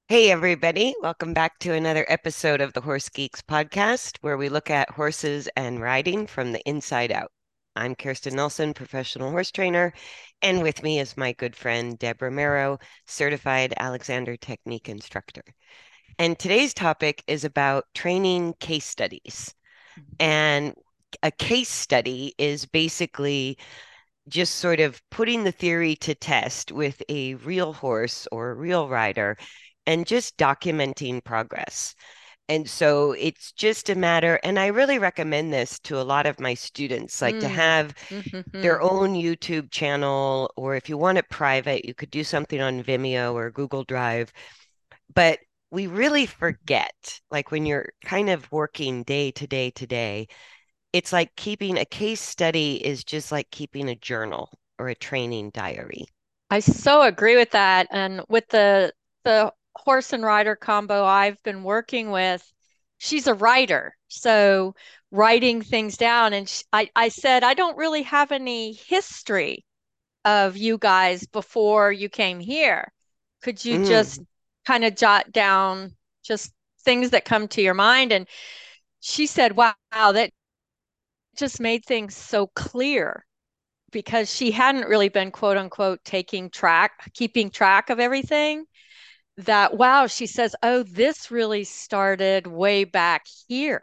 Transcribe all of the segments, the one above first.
Hey, everybody. Welcome back to another episode of the Horse Geeks podcast, where we look at horses and riding from the inside out. I'm Kirsten Nelson, professional horse trainer, and with me is my good friend, Deborah Mero, certified Alexander Technique instructor. And today's topic is about training case studies. And a case study is basically just sort of putting the theory to test with a real horse or a real rider and just documenting progress. And so it's just a matter, and I really recommend this to a lot of my students, like to Mm. have Mm-hmm. their own YouTube channel, or if you want it private, you could do something on Vimeo or Google Drive. But we really forget, like when you're kind of working day to day to day, it's like keeping a case study is just like keeping a journal or a training diary. I so agree with that. And with the horse and rider combo I've been working with, she's a writer. So writing things down. And I said, I don't really have any history of you guys before you came here. Could you just Mm. kind of jot down just things that come to your mind? And she said, wow, that just made things so clear because she hadn't really been quote unquote keeping track of everything. That, wow, she says, oh, this really started way back here.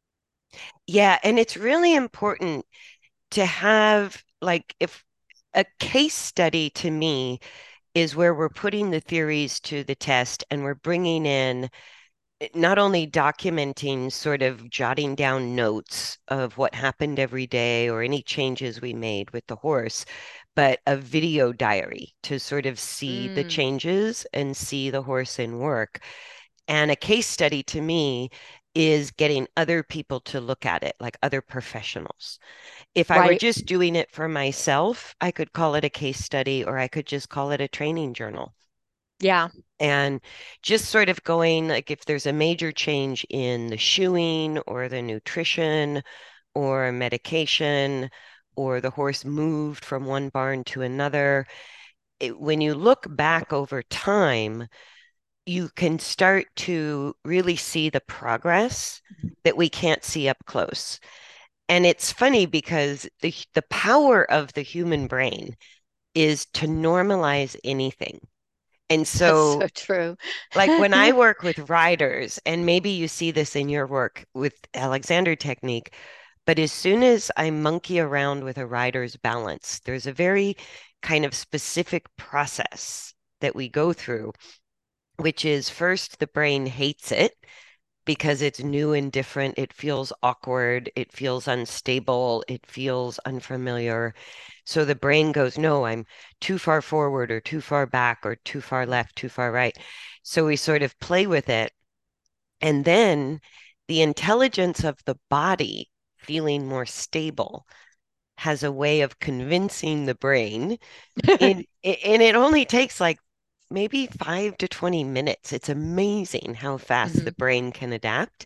Yeah, and it's really important to have, like, if a case study to me is where we're putting the theories to the test and we're bringing in not only documenting, sort of jotting down notes of what happened every day or any changes we made with the horse, but a video diary to sort of see the Mm, changes and see the horse in work. And a case study to me is getting other people to look at it, like other professionals. If I were right. just doing it for myself, I could call it a case study or I could just call it a training journal. Yeah. And just sort of going, like, if there's a major change in the shoeing or the nutrition or medication or the horse moved from one barn to another, when you look back over time, you can start to really see the progress that we can't see up close. And it's funny because the power of the human brain is to normalize anything. And That's so, so true. like when I work with riders, and maybe you see this in your work with Alexander Technique, but as soon as I monkey around with a rider's balance, there's a very kind of specific process that we go through, which is first the brain hates it because it's new and different. It feels awkward. It feels unstable. It feels unfamiliar. So the brain goes, no, I'm too far forward or too far back or too far left, too far right. So we sort of play with it. And then the intelligence of the body feeling more stable has a way of convincing the brain and it only takes like maybe 5 to 20 minutes. It's amazing how fast the Mhm. brain can adapt.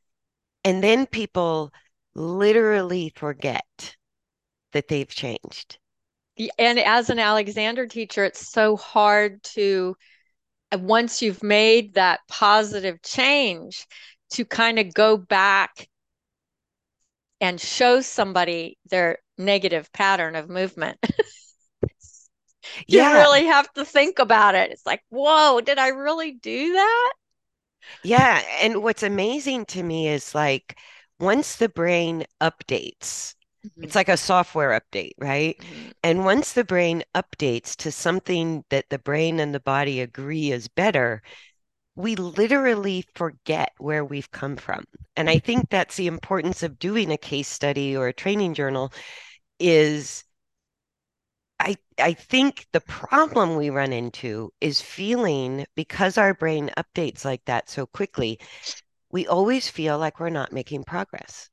And then people literally forget that they've changed. And as an Alexander teacher, it's so hard to, once you've made that positive change, to kind of go back and show somebody their negative pattern of movement. You Yeah, really have to think about it. It's like, whoa, did I really do that? yeah. And what's amazing to me is like once the brain updates, Mhm, it's like a software update, right? mhm. And once the brain updates to something that the brain and the body agree is better, we literally forget where we've come from. And I think that's the importance of doing a case study or a training journal is I think the problem we run into is feeling because our brain updates like that so quickly, we always feel like we're not making progress.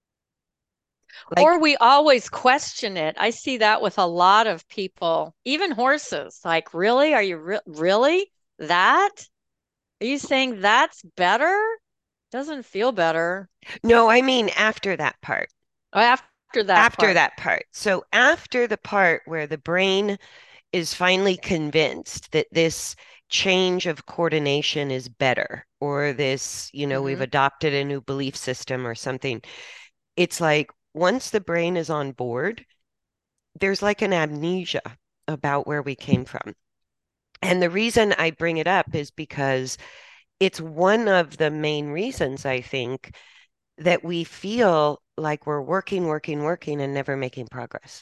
Or Like, we always question it. I see that with a lot of people, even horses. Like, really? Are you really that? Are you saying that's better? Doesn't feel better. no, I mean after that part. Oh, after that After part. that part. So after the part where the brain is finally convinced that this change of coordination is better, or this, we've Hmm. adopted a new belief system or something. It's like once the brain is on board, there's like an amnesia about where we came from. And the reason I bring it up is because it's one of the main reasons I think that we feel like we're working, working, working and never making progress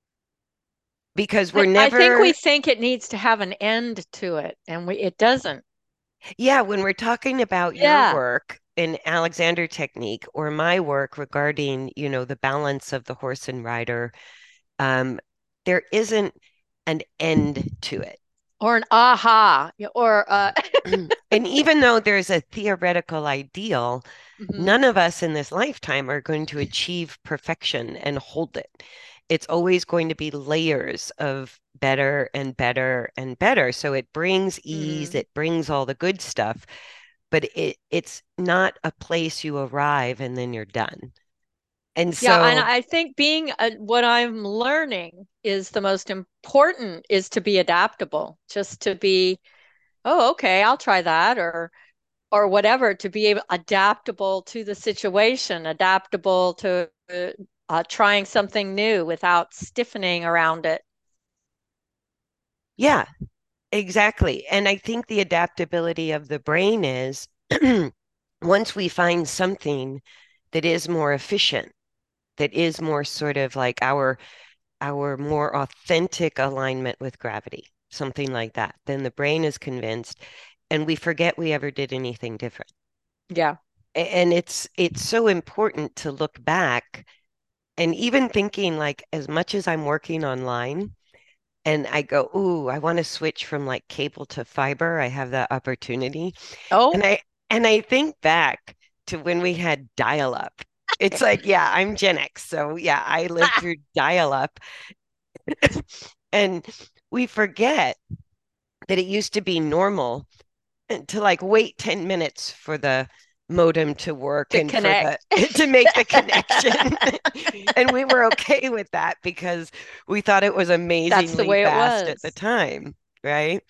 because we're I think we never, think it needs to have an end to it, and it doesn't. yeah, when we're talking about your Yeah. work in Alexander technique or my work regarding, the balance of the horse and rider, um, there isn't an end to it. Or an aha, or And even though there's a theoretical ideal, mhm, none of us in this lifetime are going to achieve perfection and hold it. It's always going to be layers of better and better and better. So it brings ease, mhm. it brings all the good stuff, but it's not a place you arrive and then you're done. And Yeah, and so, I think what I'm learning is the most important is to be adaptable, just to be, oh, okay, I'll try that, or whatever, to be adaptable to the situation, adaptable to trying something new without stiffening around it. yeah, exactly. And I think the adaptability of the brain is once we find something that is more efficient, that is more sort of like our more authentic alignment with gravity, something like that, then the brain is convinced and we forget we ever did anything different. Yeah. And it's so important to look back and even thinking like as much as I'm working online and I go, ooh, I want to switch from like cable to fiber. I have that opportunity. Oh, And I think back to when we had dial-up. It's like, yeah, I'm Gen X. So yeah, I lived through dial-up. And we forget that it used to be normal to like wait 10 minutes for the modem to work to and for connect. the to make the connection. And we were okay with that because we thought it was That's the amazingly way it fast at the was. time, right?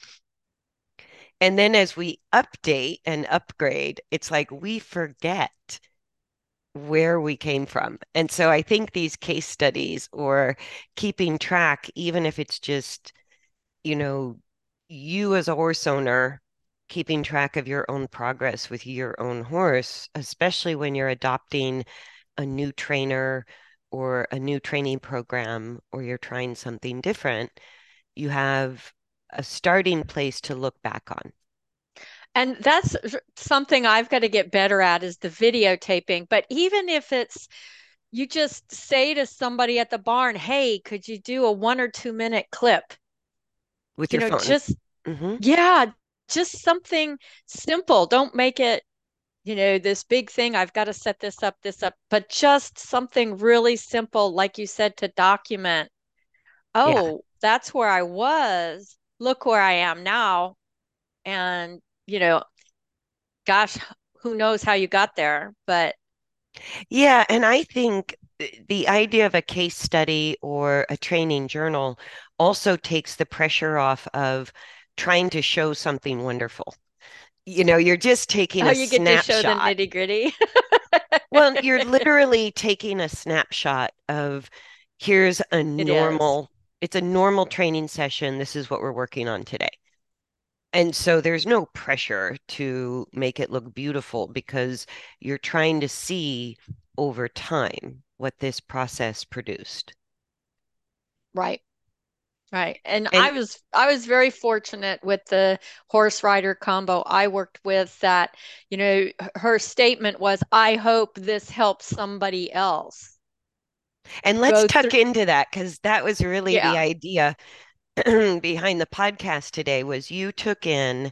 And then as we update and upgrade, it's like we forget where we came from. And so I think these case studies or keeping track, even if it's just, you know, you as a horse owner keeping track of your own progress with your own horse, especially when you're adopting a new trainer or a new training program or you're trying something different, you have a starting place to look back on. And that's something I've got to get better at is the videotaping. But even if it's you just say to somebody at the barn, hey, could you do a 1 or 2 minute clip? With your phone. Just, Hmm. yeah, just something simple. Don't make it, this big thing. I've got to set this up, but just something really simple, like you said, to document. Yeah. Oh, that's where I was. Look where I am now. And, you know, gosh, who knows how you got there, but Yeah. And I think the idea of a case study or a training journal also takes the pressure off of trying to show something wonderful. You're just taking oh, a you get to show the snapshot. nitty gritty. Well, you're literally taking a snapshot of here's a It is. normal, it's a normal training session. This is what we're working on today. And so there's no pressure to make it look beautiful because you're trying to see over time what this process produced. Right. Right. And And I was very fortunate with the horse rider combo I worked with that, her statement was, I hope this helps somebody else and let's go through. tuck into that because that was really the Yeah. idea behind the podcast today was you took in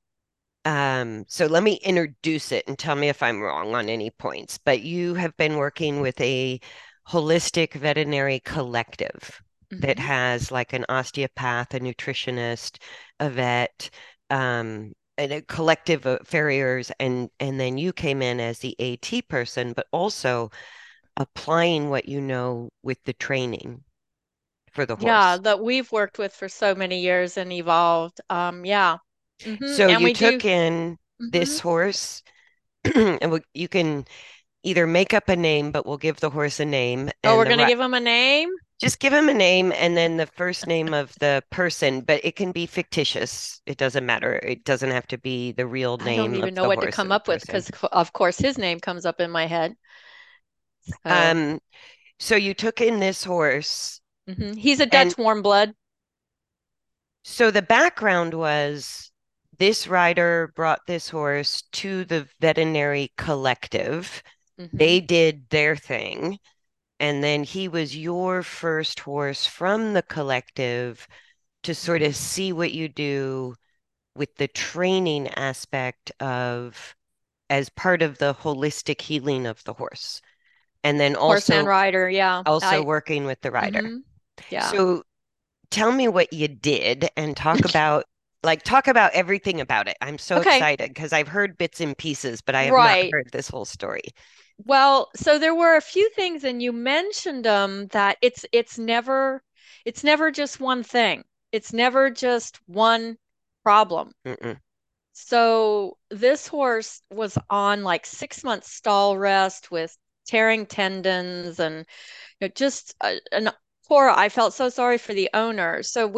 so let me introduce it and tell me if I'm wrong on any points. But you have been working with a holistic veterinary collective that Hmm. has like an osteopath, a nutritionist, a vet, and a collective of farriers, and then you came in as the AT person, but also applying what you know with the training for the Yeah, horse. that we've worked with for so many years and evolved. Yeah. So And you we do. took in Hmm. this horse, and you can either make up a name, but we'll give the horse a name, Oh, and we're going to give him a name. just give him a name and then the first name of the person, but it can be fictitious. It doesn't matter. It doesn't have to be the real I don't name of even know the what to horse or come the up with person. because, of course, his name comes up in my head. So, Um, so you took in this horse, he's a and Dutch warm blood. so the background was this rider brought this horse to the veterinary collective. Hmm. They did their thing, and then he was your first horse from the collective to sort of see what you do with the training aspect of as part of the holistic healing of the horse, and then Horse and also rider. Yeah. working with the rider. Hmm. Yeah. So tell me what you did and talk about everything about it. I'm so Okay. excited because I've heard bits and pieces, but I have not Right. heard this whole story. Well, so there were a few things, and you mentioned that it's never just one thing. It's never just one problem. Mm-mm. So this horse was on like 6 months stall rest with tearing tendons and just an poor. I felt so sorry for the owner. So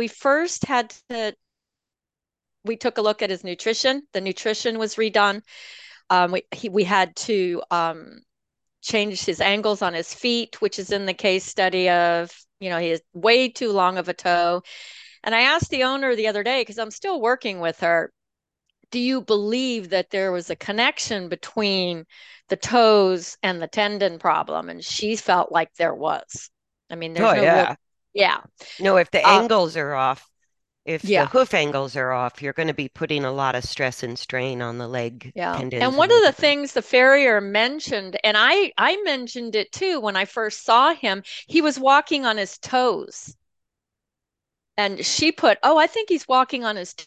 we took a look at his nutrition. The nutrition was redone. We had to changed his angles on his feet, which is in the case study of, he has way too long of a toe. And I asked the owner the other day, because I'm still working with her, do you believe that there was a connection between the toes and the tendon problem? And she felt like there was. I mean, there's Oh no real, yeah. yeah. No, if the Uh, angles are off, if the yeah. hoof angles are off, you're going to be putting a lot of stress and strain on the leg Yeah. And tendons one and of the ligaments. things the farrier mentioned, and I mentioned it too when I first saw him, he was walking on his toes. And she put, oh, I think he's walking on his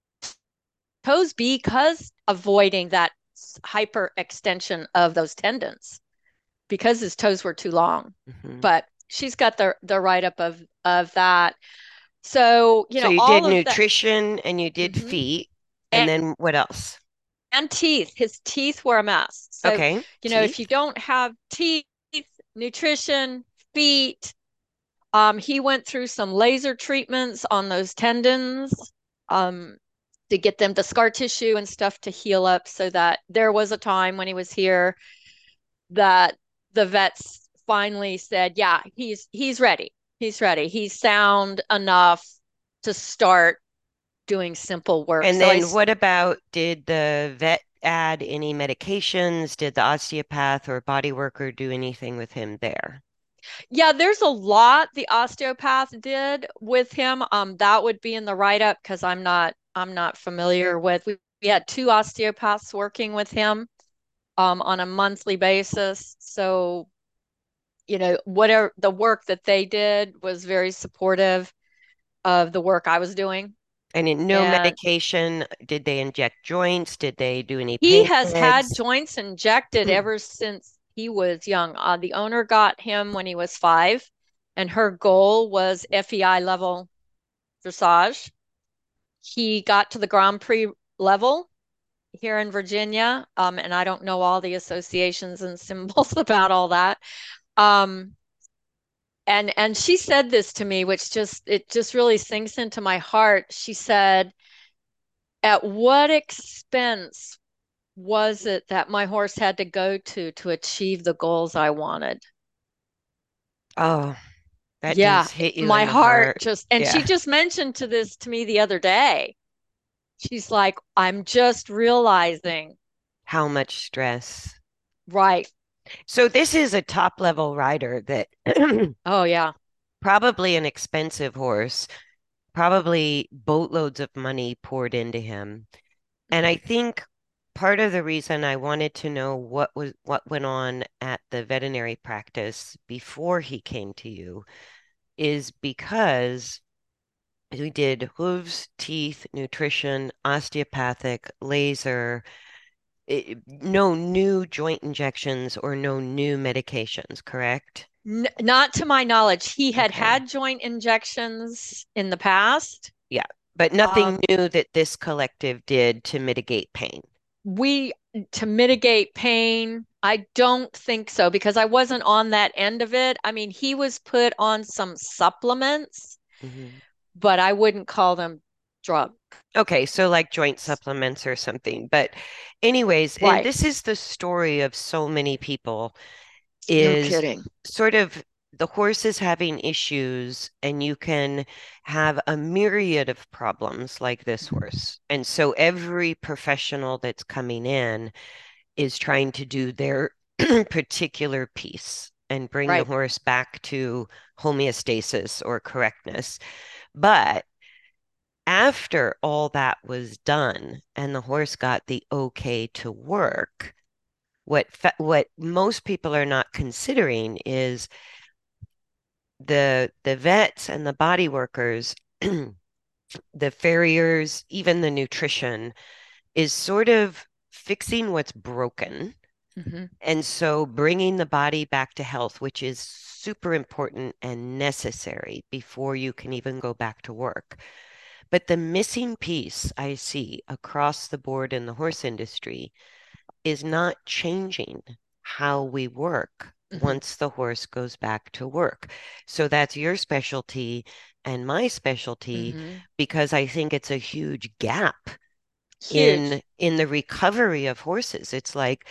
toes because avoiding that hyperextension of those tendons because his toes were too long. Mhm. But she's got the write up of that. So, So you did all of that. nutrition and you did Hmm. feet, and And, then what else? and teeth. His teeth were a mess. So, Okay, if teeth. you don't have teeth, nutrition, feet, he went through some laser treatments on those tendons. Um, to get them the scar tissue and stuff to heal up so that there was a time when he was here that the vets finally said, yeah, he's ready. He's ready. He's sound enough to start doing simple work. And So I then what about did the vet add any medications? Did the osteopath or body worker do anything with him there? yeah, there's a lot the osteopath did with him. That would be in the write-up because I'm not familiar with we had two osteopaths working with him on a monthly basis. So whatever the work that they did was very supportive of the work I was doing. And in no And medication, did they inject joints? Did they do any he pain has had meds? joints injected ever since he was young. The owner got him when he was 5, and her goal was FEI level dressage. He got to the Grand Prix level here in Virginia, and I don't know all the associations and symbols about all that. Um, and she said this to me, which just really sinks into my heart. She said, at what expense was it that my horse had to go to achieve the goals I wanted? Oh, that Yeah, does hit you my in the heart heart. and she Yeah. just mentioned to me the other day. She's like, I'm just realizing, How much stress. right. So this is a top level rider that Oh yeah. probably an expensive horse, probably boatloads of money poured into him. And I think part of the reason I wanted to know what went on at the veterinary practice before he came to you is because we did hooves, teeth, nutrition, osteopathic, laser, no new joint injections or no new medications, correct? Not to my knowledge. He had Okay. had joint injections in the past. Yeah. But nothing Um, new that this collective did to mitigate pain. we to mitigate pain, I don't think so because I wasn't on that end of it. I mean, he was put on some supplements, Mhm. but I wouldn't call them drugs. Okay, so like joint supplements or something. But anyways, and Right. this is the story of so many people No is kidding. sort of the horse is having issues and you can have a myriad of problems like this horse. And so every professional that's coming in is trying to do their particular piece and bring the Right. horse back to homeostasis or correctness. But after all that was done and the horse got the okay to work, what most people are not considering is the vets and the body workers, the farriers, even the nutrition is sort of fixing what's broken. Mm-hmm. And so bringing the body back to health, which is super important and necessary before you can even go back to work. But the missing piece I see across the board in the horse industry is not changing how we work Mm-hmm. once the horse goes back to work. So that's your specialty and my specialty Mm-hmm. because I think it's a huge gap Huge. in the recovery of horses. It's like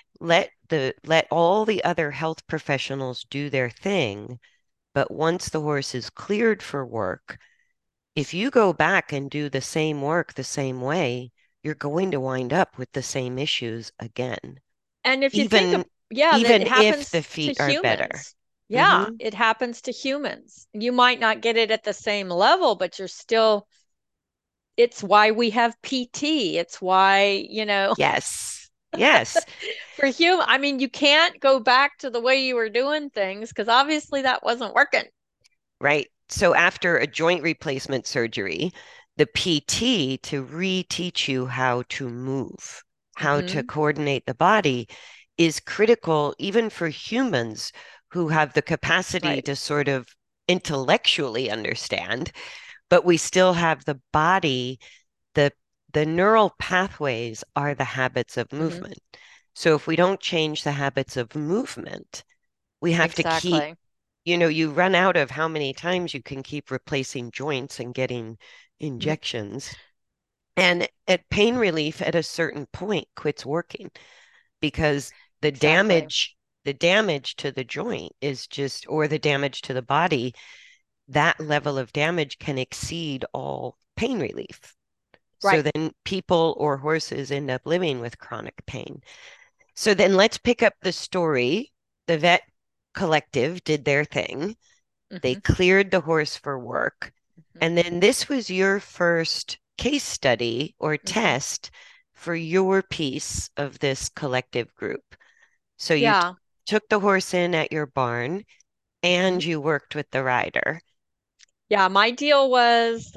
let all the other health professionals do their thing, but once the horse is cleared for work, if you go back and do the same work the same way, you're going to wind up with the same issues again, And if you think of, even yeah, that even if the happens to feet are better. humans. Yeah, Hmm. it happens to humans. You might not get it at the same level, but you're still, it's why we have PT. It's why, Yes. Yes. for human, I mean, you can't go back to the way you were doing things because obviously that wasn't working. Right. So after a joint replacement surgery, the PT to reteach you how to move, how to Hmm. coordinate the body is critical even for humans who have the capacity Right. to sort of intellectually understand, but we still have the body, the the neural pathways are the habits of Hmm. movement. So if we don't change the habits of movement, we have to keep, Exactly. you run out of how many times you can keep replacing joints and getting Mhm. injections. And at pain relief at a certain point quits working because the Exactly. damage, the damage to the joint is just, or the damage to the body, that level of damage can exceed all pain relief. So Right. then people or horses end up living with chronic pain. So then let's pick up the story. The vet collective did their thing. They Hmm. cleared the horse for work. Hmm. And then this was your first case study or Hmm. test for your piece of this collective group. So you Yeah. took the horse in at your barn and Hmm. you worked with the rider. Yeah, my deal was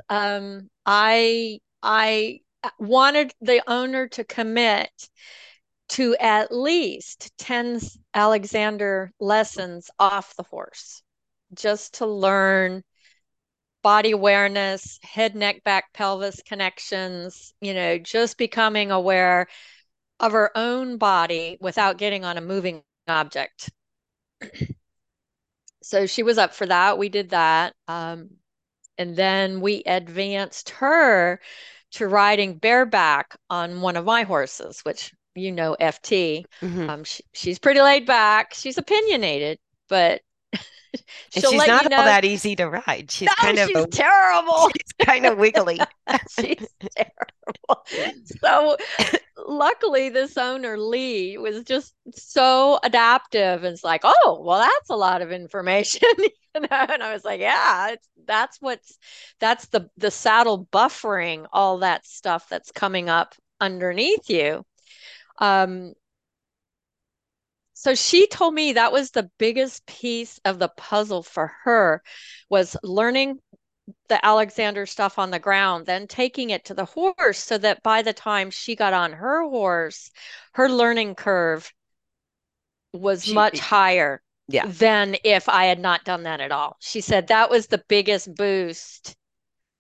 I wanted the owner to commit to at least 10 Alexander lessons off the horse, just to learn body awareness, head, neck, back, pelvis connections, just becoming aware of her own body without getting on a moving object. So she was up for that. We did that. And then we advanced her to riding bareback on one of my horses, which FT. Hmm. She's pretty laid back. She's opinionated, but And she'll she's let not you all know. that easy to ride. No, she's terrible. She's kind of wiggly. She's terrible. So luckily, this owner, Lee, was just so adaptive and it's like, oh, well, that's a lot of information. And I was like, yeah, that's the saddle buffering all that stuff that's coming up underneath you. Um, so she told me that was the biggest piece of the puzzle for her was learning the Alexander stuff on the ground, then taking it to the horse so that by the time she got on her horse, her learning curve was She, much higher yeah. than if I had not done that at all. She said that was the biggest boost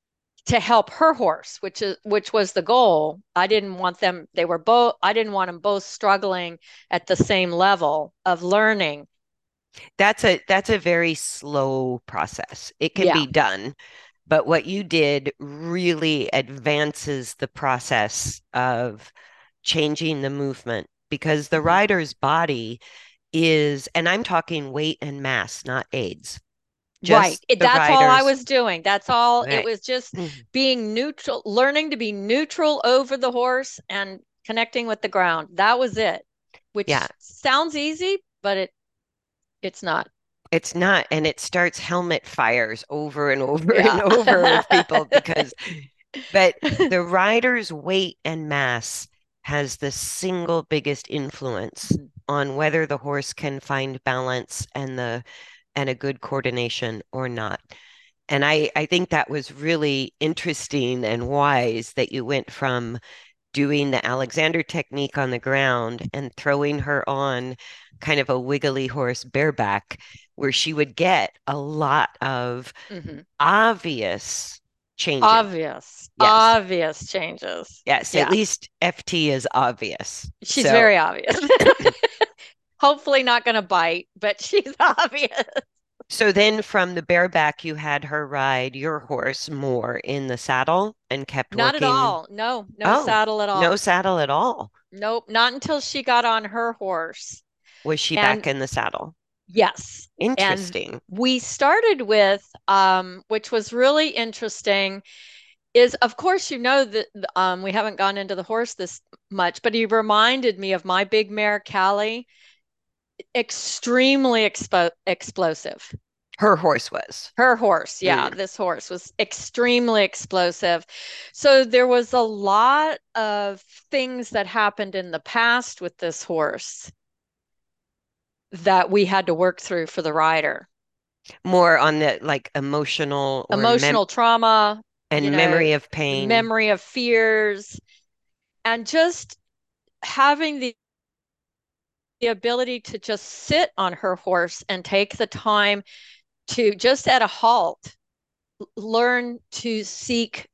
to help her horse, which was the goal. I didn't want them, they were both, I didn't want them both struggling at the same level of learning. That's a very slow process. It can Yeah. be done, but what you did really advances the process of changing the movement because the Mhm. rider's body is, and I'm talking weight and mass, not aids, Right. just the That's all I rider's, was doing. That's all. It right. was just being neutral, learning to be neutral over the horse and connecting with the ground. That was it, Yeah, which sounds easy, but it's not. it's not, and it starts helmet fires over and over and Yeah. over with people because, but the rider's weight and mass has the single biggest influence Mhm. on whether the horse can find balance and a good coordination or not. And I think that was really interesting and wise that you went from doing the Alexander technique on the ground and throwing her on kind of a wiggly horse bareback, where she would get a lot of Mhm. obvious changes. Obvious, Yes. obvious changes. Yes. At Yeah. least FT is obvious. She's So, very obvious. Hopefully not going to bite, but she's obvious. so then from the bareback, you had her ride your horse more in the saddle and kept Not at working. all. No, no Oh, saddle at no all. saddle at all. Nope, not until she got on her horse. Was she back And in the saddle? yes, and Interesting. we started with, which was really interesting, is of course, that we haven't gone into the horse this much, but he reminded me of my big mare, Callie, extremely explosive. Her horse was. Her horse, yeah, Mm. this horse was extremely explosive. So there was a lot of things that happened in the past with this horse that we had to work through for the rider. More on the like emotional or Emotional trauma, and memory of the pain. memory of fears, and just having the ability to just sit on her horse and take the time to just at a halt learn to seek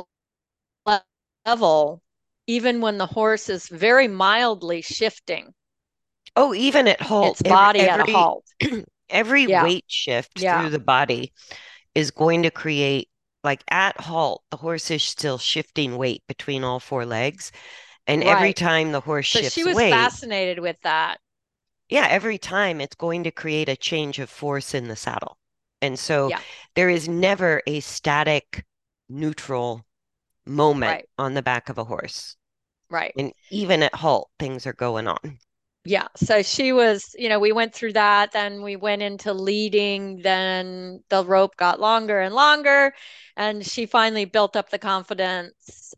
level, even when the horse is very mildly shifting Oh, even at halt, its body at a every halt. every Yeah, weight shift yeah, through the body is going to create, like at halt, the horse is still shifting weight between all four legs. And every right. time the horse So she shifts was weight, fascinated with that. yeah, every time it's going to create a change of force in the saddle. And so Yeah, there is never a static, neutral moment right, on the back of a horse. right. And even at halt, things are going on. Yeah. So she was, we went through that. Then we went into leading. Then the rope got longer and longer. And she finally built up the confidence.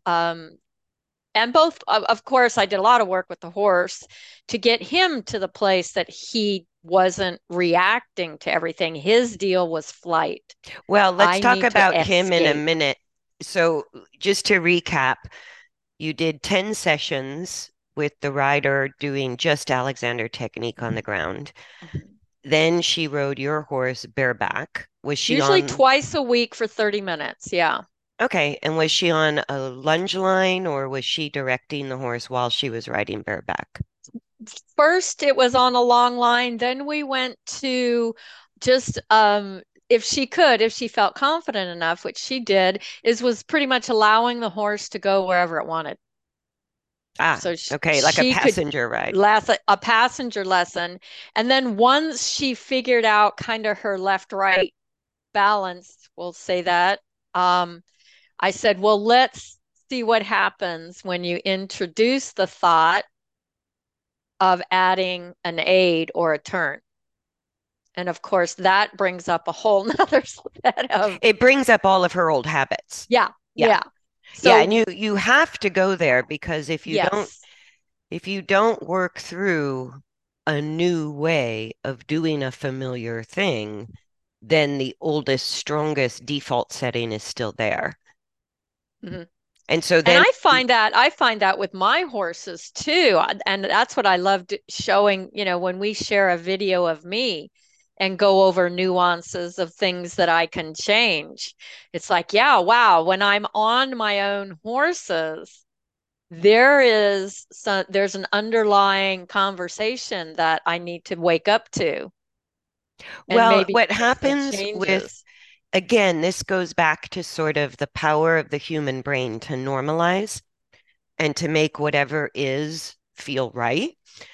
And both, of course, I did a lot of work with the horse to get him to the place that he wasn't reacting to everything. His deal was flight. Well, let's I talk need to about him in a escape. minute. So, just to recap, you did 10 sessions with the rider doing just Alexander technique on the ground. Mhm. Then she rode your horse bareback. Was she Usually on? twice a week for 30 minutes. Yeah. Okay. And was she on a lunge line or was she directing the horse while she was riding bareback? First, it was on a long line. Then we went to just, if she felt confident enough, which she did, was pretty much allowing the horse to go wherever it wanted. Ah, So okay. Like a she could passenger ride. last a passenger lesson. And then once she figured out kind of her left right balance, we'll say that, um, I said, well, let's see what happens when you introduce the thought of adding an aid or a turn. And of course, that brings up a whole nother set of, It brings up all of her old habits. yeah, Yeah. yeah. Yeah. And So, you have to go there because yes. if you don't work through a new way of doing a familiar thing, then the oldest, strongest default setting is still there. Mhm. And so And then, I find that with my horses too. And that's what I loved showing, when we share a video of me and go over nuances of things that I can change. It's like, yeah, wow, when I'm on my own horses, there's an underlying conversation that I need to wake up to and Well, maybe what make some happens with, changes. again, this goes back to sort of the power of the human brain to normalize and to make whatever is feel right.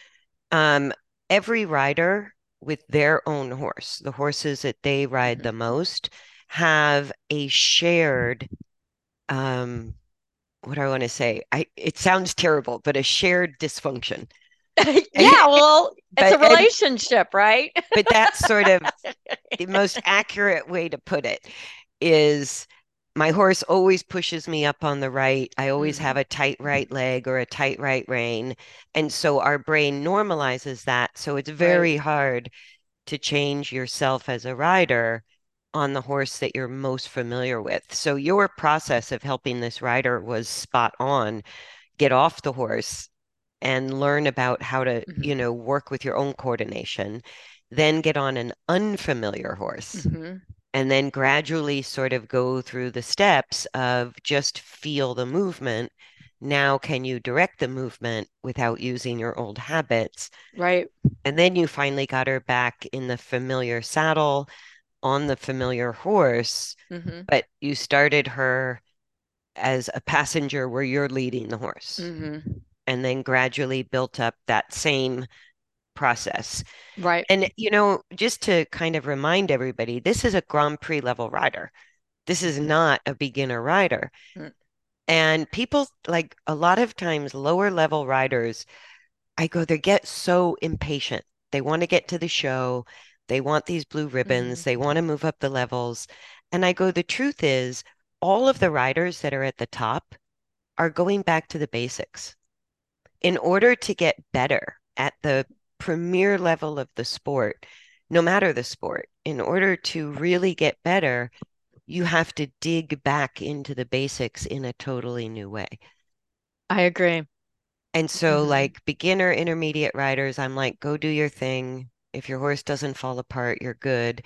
Um, every rider with their own horse, the horses that they ride Mhm. the most, have a shared, um, what do I want to say? It sounds terrible, but a shared dysfunction. Yeah, well, it's a But and relationship, right? but that's sort of the most accurate way to put it is my horse always pushes me up on the right. I always have Mhm. a tight right leg or a tight right rein. And so our brain normalizes that. So it's Right. very hard to change yourself as a rider on the horse that you're most familiar with. So your process of helping this rider was spot on. Get off the horse and learn about how to, Mhm. work with your own coordination, then get on an unfamiliar horse Mhm. and then gradually sort of go through the steps of just feel the movement. Now, can you direct the movement without using your old habits? Right. And then you finally got her back in the familiar saddle on the familiar horse, Mhm. but you started her as a passenger where you're leading the horse Mhm. and then gradually built up that same process. Right. And, just to kind of remind everybody, this is a Grand Prix level rider. This is Mhm. not a beginner rider. Mm. And people, like a lot of times, lower level riders, I go, they get so impatient. They want to get to the show. They want these blue ribbons. Mhm. They want to move up the levels. And I go, the truth is, all of the riders that are at the top are going back to the basics. In order to get better at the premier level of the sport, no matter the sport, in order to really get better, you have to dig back into the basics in a totally new way. I agree. And so, Mhm. like beginner, intermediate riders, I'm like, go do your thing. If your horse doesn't fall apart, you're good.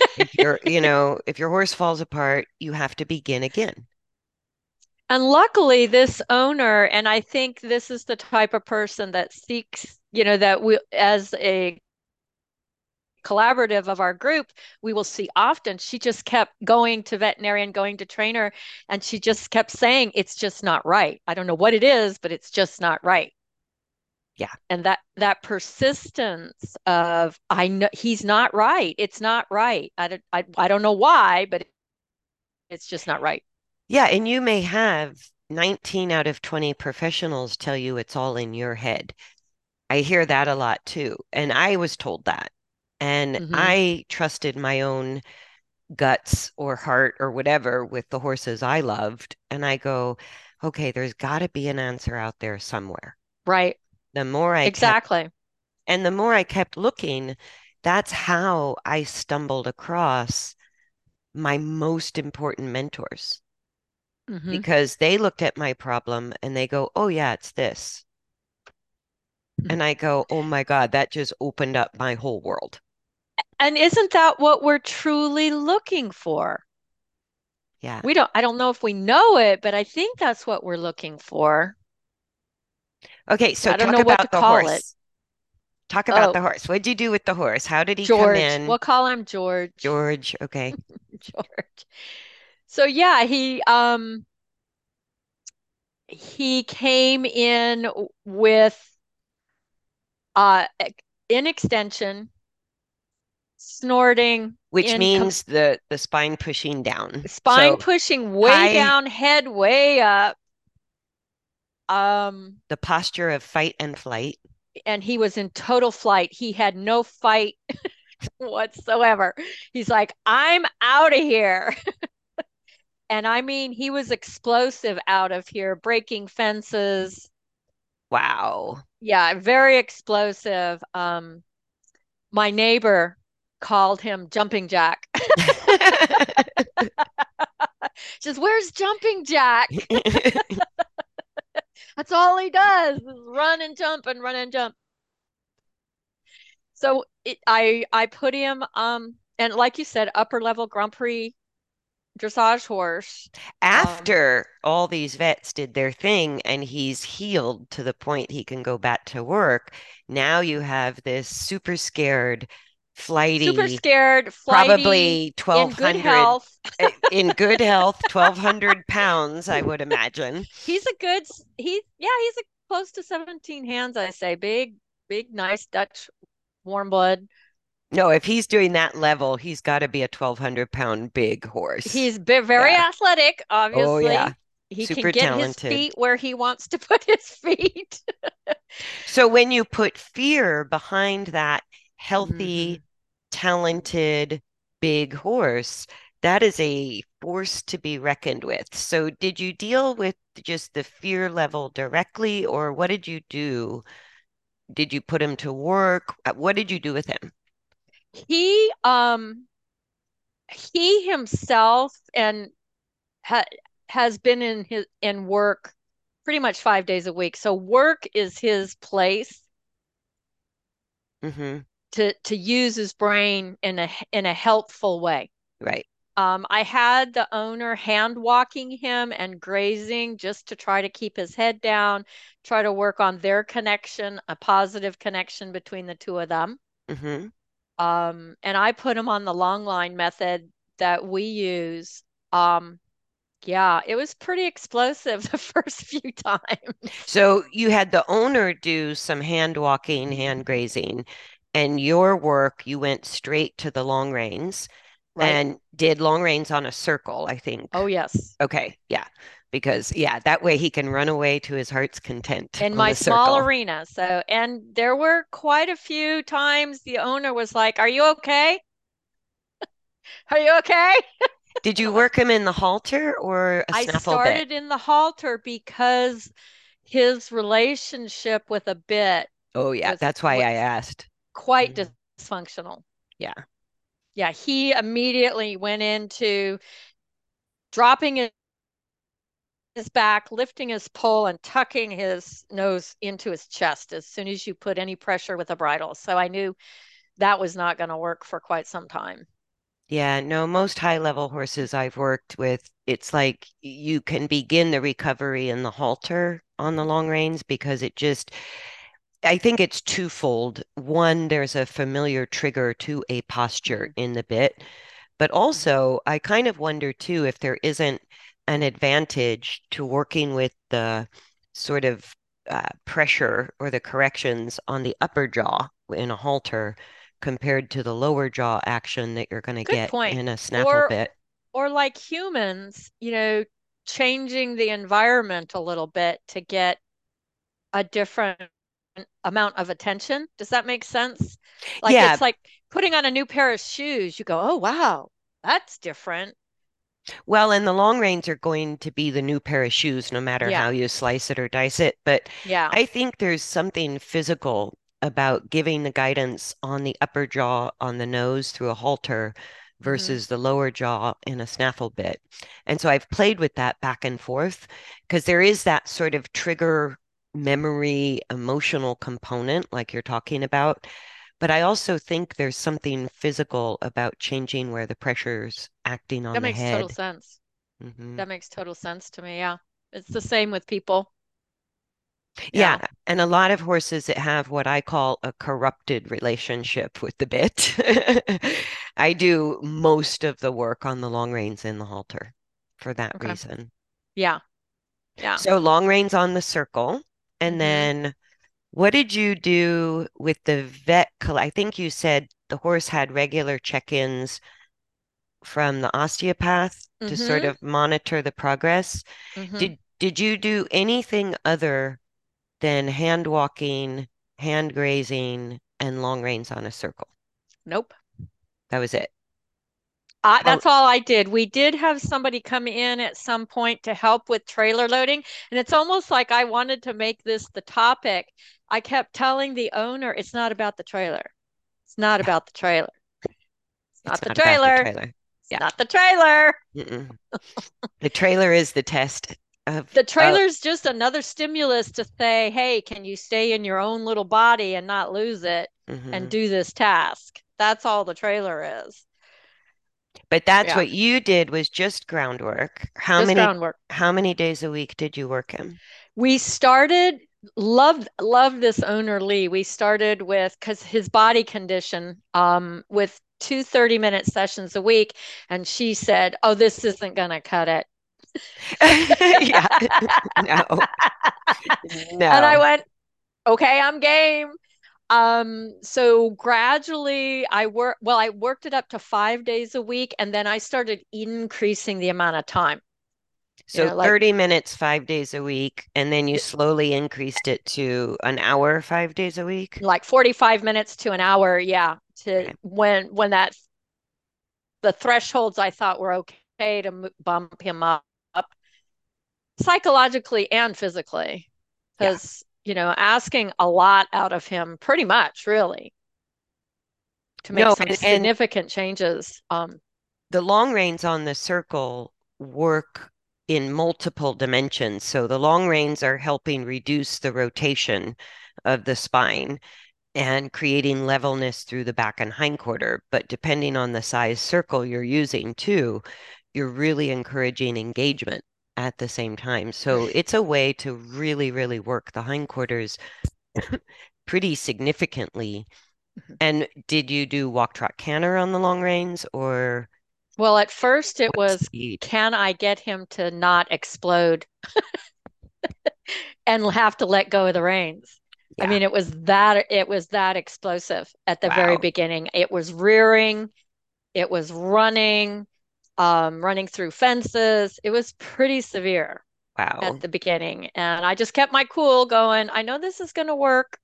If your horse falls apart, you have to begin again. And luckily, this owner, and I think this is the type of person that seeks, that we, as a collaborative of our group, we will see often. She just kept going to veterinarian, going to trainer, and she just kept saying, it's just not right. I don't know what it is, but it's just not right. Yeah. And that persistence of I know he's not right. It's not right. I don't know why, but it's just not right. Yeah. And you may have 19 out of 20 professionals tell you it's all in your head. I hear that a lot too. And I was told that. And Hmm. I trusted my own guts or heart or whatever with the horses I loved. And I go, okay, there's got to be an answer out there somewhere. Right. The more I kept, Exactly. and the more I kept looking, that's how I stumbled across my most important mentors Hmm. because they looked at my problem and they go, oh, yeah, it's this. And I go, oh my God, that just opened up my whole world. And isn't that what we're truly looking for? Yeah. I don't know if we know it, but I think that's what we're looking for. Okay, so I don't talk know what to about the call it. horse. Talk about Oh, the horse. What'd you do with the horse? How did he come George. in? We'll call him George. George, okay. George. So yeah, he came in with uh in extension, snorting, Which means the spine pushing down. spine So pushing way high, down, head way up. Um, the posture of fight and flight. and he was in total flight. He had no fight whatsoever. He's like, I'm out of here. And I mean, he was explosive out of here, breaking fences. Wow. Yeah, very explosive. My neighbor called him Jumping Jack. She says, where's Jumping Jack? That's all he does is run and jump and run and jump. So I put him and like you said, upper level Grand Prix dressage horse. Um, After all these vets did their thing and he's healed to the point he can go back to work, now you have this super scared, Super flighty, scared, flighty, probably in good 1200 health. in good health, 1200 pounds, I would imagine. He's a good he's a close to 17 hands, I say. Big, nice Dutch warm blood. No, if he's doing that level, he's got to be a 1200-pound big horse. He's very Yeah. athletic, Oh, yeah. obviously. He can Super get his talented. feet where he wants to put his feet. So when you put fear behind that healthy, Hmm. talented, big horse, that is a force to be reckoned with. So did you deal with just the fear level directly, or what did you do? Did you put him to work? What did you do with him? He he himself and ha has been in his in work pretty much 5 days a week. So work is his place Hmm. to use his brain in a helpful way. Right. I had the owner hand walking him and grazing just to try to keep his head down, try to work on their connection, a positive connection between the two of them. Hmm. And I put him on the long line method that we use. Um, yeah, it was pretty explosive the first few times. So you had the owner do some hand walking, hand grazing, and your work, you went straight to the long reins Right. and did long reins on a circle, I think. Oh, yes. Okay, yeah. Because yeah, that way he can run away to his heart's content In on my the small circle. arena. So, and there were quite a few times the owner was like, "Are you okay? Are you okay?" Did And you work him in the halter or a I snaffle bit? started in the halter because his relationship with a bit Oh yeah, was that's why I asked. quite Mhm. dysfunctional. Yeah. Yeah, he immediately went into dropping his back, lifting his poll, and tucking his nose into his chest as soon as you put any pressure with a bridle. So I knew that was not going to work for quite some time. Yeah, no, most high level horses I've worked with, it's like you can begin the recovery in the halter on the Mm-hmm. long reins because it just, I think it's twofold. One, there's a familiar trigger to a posture Mm-hmm. in the bit, but also I kind of wonder too if there isn't an advantage to working with the sort of pressure or the corrections on the upper jaw in a halter compared to the lower jaw action that you're going to Good get point. in a snaffle Or, bit. or like humans, changing the environment a little bit to get a different amount of attention. Does that make sense? Like Yeah, it's like putting on a new pair of shoes. You go, oh, wow, that's different. well, and the long reins are going to be the new pair of shoes, no matter Yeah. how you slice it or dice it. But Yeah. I think there's something physical about giving the guidance on the upper jaw, on the nose through a halter Hmm. versus the lower jaw in a snaffle bit. And so I've played with that back and forth because there is that sort of trigger memory emotional component, like you're talking about. But I also think there's something physical about changing where the pressure's acting on That the makes total head. sense. Hmm. That makes total sense to me. Yeah. It's the same with people. Yeah, Yeah. and a lot of horses that have what I call a corrupted relationship with the bit. I do most of the work on the long reins in the halter for that Okay. reason. Yeah. Yeah. So long reins on the circle, and Hmm. then what did you do with the vet? I think you said the horse had regular check-ins from the osteopath to sort Hmm. of monitor the progress. Hmm. Did you do anything other than hand walking, hand grazing, and long reins on a circle? Nope. That was it. How, That's all I did. We did have somebody come in at some point to help with trailer loading. And it's almost like I wanted to make this the topic. I kept telling the owner, it's not about the trailer. It's not yeah, about the trailer. It's it's not the not about the trailer. trailer. It's Yeah. not the trailer. Mm-mm. The trailer is the test. of The trailer's just another stimulus to say, hey, can you stay in your own little body and not lose it and mhm. do this task? That's all the trailer is. But that's Yeah, what you did was just groundwork. just groundwork. How many days a week did you work him? We started, love this owner Lee. We started with, because his body condition, with 2 30-minute sessions a week. And she said, oh, this isn't going to cut it. Yeah. No. And I No. went, okay, I'm game. So gradually I worked it up to 5 days a week, and then I started increasing the amount of time. So Like 30 minutes 5 days a week, and then you slowly increased it to an hour 5 days a week. 45 minutes to an hour, yeah, to Okay. when that the thresholds I thought were okay to bump him up psychologically and physically, Yeah. because asking a lot out of him pretty much really to make No, some and significant changes. the long reins on the circle work in multiple dimensions. So the long reins are helping reduce the rotation of the spine and creating levelness through the back and hindquarter. But depending on the size circle you're using too, you're really encouraging engagement at the same time. So it's a way to really, really work the hindquarters pretty significantly. And did you do walk, trot, canter on the long reins or Well, at first it what was, speed? can I get him to not explode and have to let go of the reins? I Yeah. mean, it was that explosive at the very Wow. beginning. It was rearing, it was running, running through fences. It was pretty severe at Wow. the beginning. And I just kept my cool going. I know this is going to work.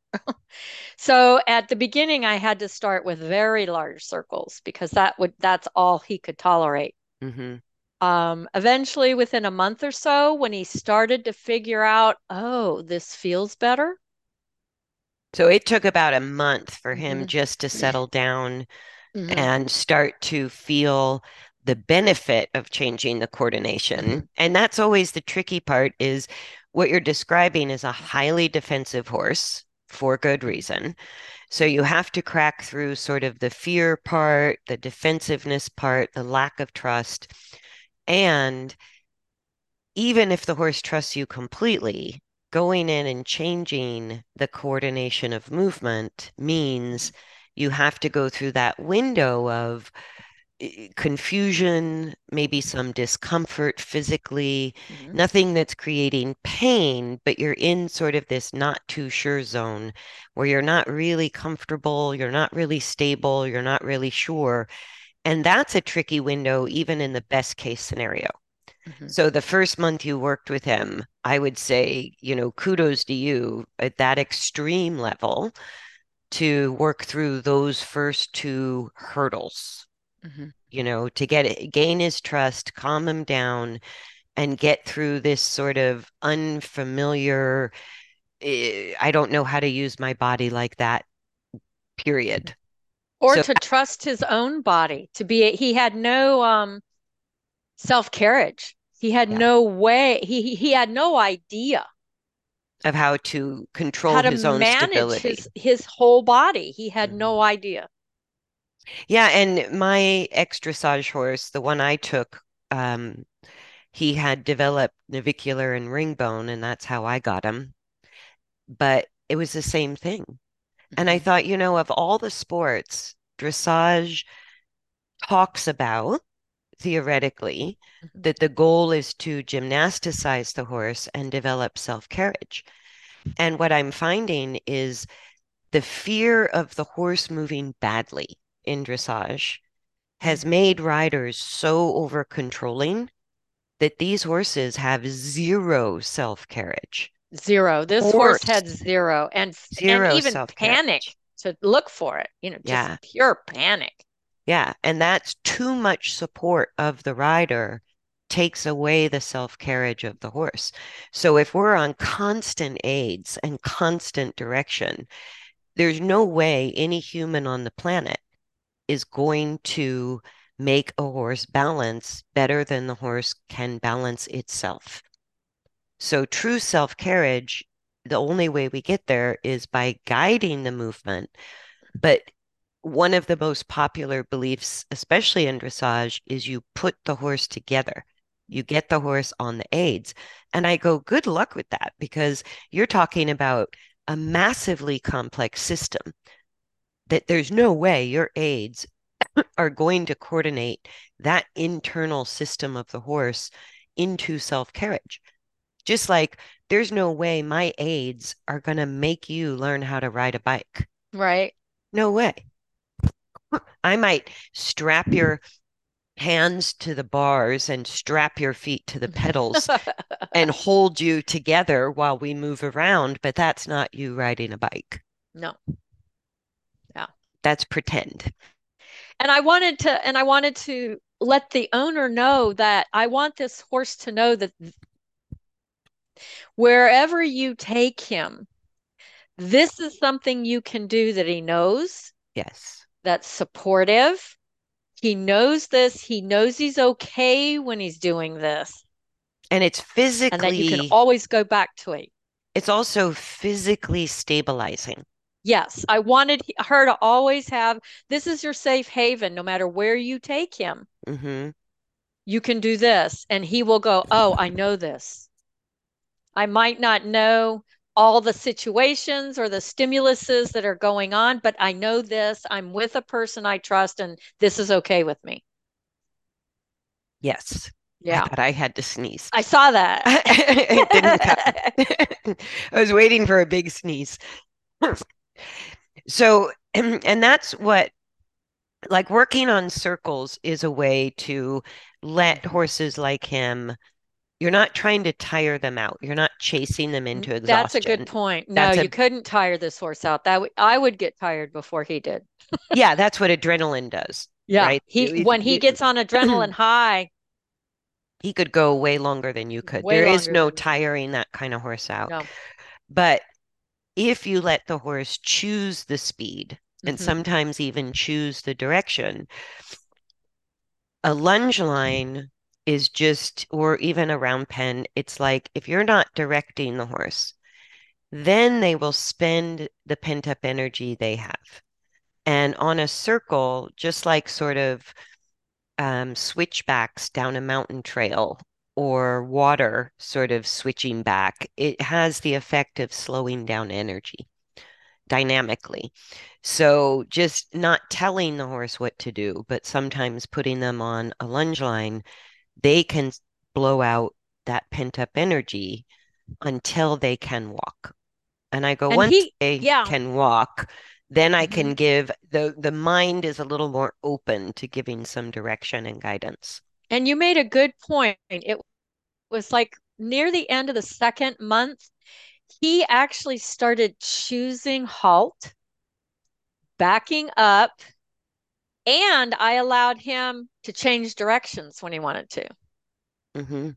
So at the beginning, I had to start with very large circles because that's all he could tolerate. Hmm. Eventually, within a month or so, when he started to figure out, oh, this feels better. So it took about a month for him Hmm. just to settle down Hmm. and start to feel the benefit of changing the Hmm. coordination. And that's always the tricky part is what you're describing is a highly defensive horse for good reason. So you have to crack through sort of the fear part, the defensiveness part, the lack of trust. And even if the horse trusts you completely, going in and changing the coordination of movement means you have to go through that window of confusion, maybe some discomfort physically, Hmm. nothing that's creating pain, but you're in sort of this not too sure zone where you're not really comfortable, you're not really stable, you're not really sure. And that's a tricky window, even in the best case scenario. Hmm. So the first month you worked with him, I would say, kudos to you at that extreme level to work through those first two hurdles, Hmm. to gain his trust, calm him down, and get through this sort of unfamiliar, I don't know how to use my body like that, period. Or So, to trust his own body, he had no self-carriage. He had yeah, no way, he had no idea of how to how control to his own manage stability. his whole body. He had no Mhm. idea. Yeah, and my ex dressage horse, the one I took, he had developed navicular and ring bone, and that's how I got him. But it was the same thing. And I Hmm. thought, of all the sports, dressage talks about theoretically Hmm. that the goal is to gymnasticize the horse and develop self-carriage. And what I'm finding is the fear of the horse moving badly in dressage has made riders so over controlling that these horses have zero self-carriage. Zero. This horse Horse, had zero, and zero even self-carriage. panic to look for it. Just Yeah. pure panic. Yeah. And that's too much support of the rider takes away the self-carriage of the horse. So if we're on constant aids and constant direction, there's no way any human on the planet is going to make a horse balance better than the horse can balance itself. So true self-carriage, the only way we get there is by guiding the movement. But one of the most popular beliefs, especially in dressage, is you put the horse together. You get the horse on the aids. And I go, good luck with that, because you're talking about a massively complex system that there's no way your aids are going to coordinate that internal system of the horse into self-carriage. Just like there's no way my aids are going to make you learn how to ride a bike. Right. No way. I might strap your hands to the bars and strap your feet to the pedals and hold you together while we move around, but that's not you riding a bike. No. Yeah. That's pretend. And I wanted to let the owner know that I want this horse to know that wherever you take him, this is something you can do that he knows, Yes. that's supportive. He knows this. He knows he's okay when he's doing this, And and that you can always go back to it. it's also physically stabilizing. Yes, I wanted her to always have this is your safe haven no matter where you take him. Hmm. You can do this, and he will go, oh, I know this. I might not know all the situations or the stimuluses that are going on, but I know this. I'm with a person I trust, and this is okay with me. Yes. I Yeah, thought I had to sneeze. I saw that. It didn't come. I was waiting for a big sneeze. So, and that's what, like working on circles is a way to let horses like him, you're not trying to tire them out. You're not chasing them into That's a good exhaustion. point. No, That's you a, couldn't tire this horse out. I would get tired before he did. yeah, that's what adrenaline does, Yeah, right? he when he gets on adrenaline high, He could go way longer than you could. way There is longer no than me. tiring that kind of horse out. No. But if you let the horse choose the speed and Hmm. sometimes even choose the direction, a lunge line is just, or even a round pen, it's like if you're not directing the horse, then they will spend the pent up energy they have. And on a circle, just like sort of switchbacks down a mountain trail or water sort of switching back, it has the effect of slowing down energy dynamically. So just not telling the horse what to do, but sometimes putting them on a lunge line, they can blow out that pent up energy until they can walk. And I go, And once he, they yeah. can walk, then I Hmm. can give the mind is a little more open to giving some direction and guidance. And you made a good point. It was like near the end of the second month, he actually started choosing halt, backing up, and I allowed him to change directions when he wanted to. Hmm.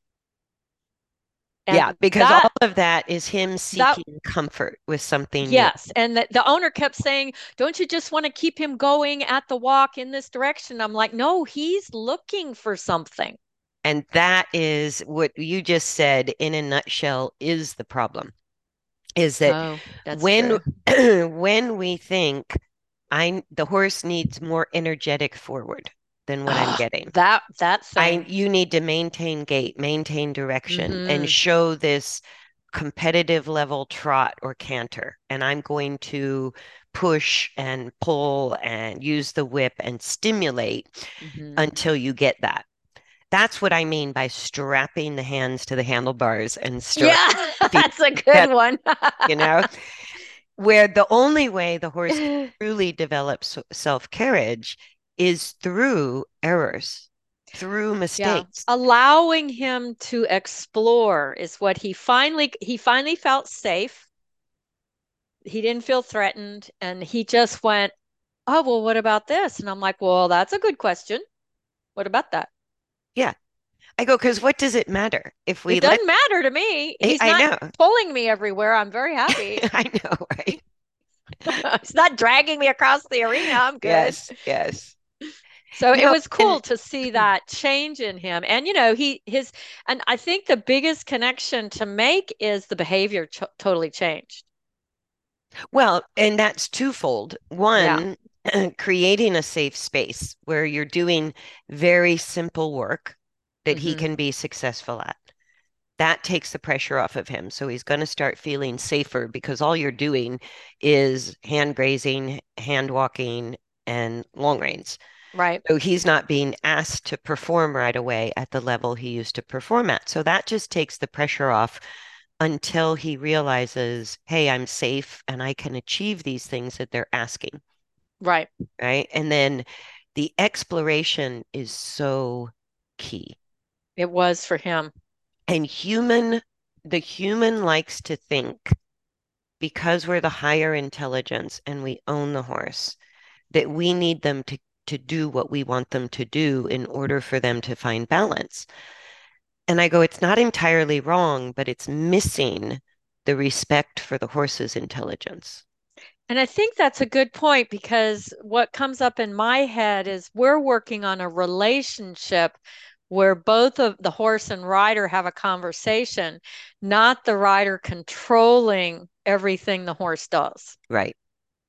Yeah, And because all that of that is him that seeking comfort with something new. yes, and the owner kept saying, "Don't you just want to keep him going at the walk in this direction?" I'm like, "No, he's looking for something." And that is what you just said in a nutshell is the problem. Is that Oh, that's when true. when we think I the horse needs more energetic forward than what I'm Ah, getting. that I thing. you need to maintain gait, maintain direction, and Mm-hmm. show this competitive level trot or canter. And I'm going to push and pull and use the whip and stimulate Mm-hmm. until you get that. That's what I mean by strapping the hands to the handlebars and stirring Yeah, the feet that's a good together, one. you know, where the only way the horse can truly develop self-carriage is through errors, through Yeah, mistakes. allowing him to explore is what he finally felt safe. He didn't feel threatened, and he just went, "Oh, well, what about this?" And I'm like, "Well, that's a good question. What about that?" Yeah. I go, because what does it matter if we It let, doesn't matter to me. He's I not know, pulling me everywhere. I'm very happy. I know, right? He's not dragging me across the arena. I'm good. Yes, yes. So it No, was and cool to see that change in him. And and I think the biggest connection to make is the behavior totally changed. well, and that's twofold. Yeah. One, creating a safe space where you're doing very simple work that he Hmm. can be successful at. That takes the pressure off of him. So he's going to start feeling safer because all you're doing is hand grazing, hand walking, and long reins. Right. So he's not being asked to perform right away at the level he used to perform at. So that just takes the pressure off until he realizes, hey, I'm safe and I can achieve these things that they're asking, Right. right? And then the exploration is so key. It was for him. And the human likes to think because we're the higher intelligence and we own the horse, that we need them to do what we want them to do in order for them to find balance. And I go, it's not entirely wrong, but it's missing the respect for the horse's intelligence. And I think that's a good point because what comes up in my head is we're working on a relationship where both of the horse and rider have a conversation, not the rider controlling everything the horse does. Right.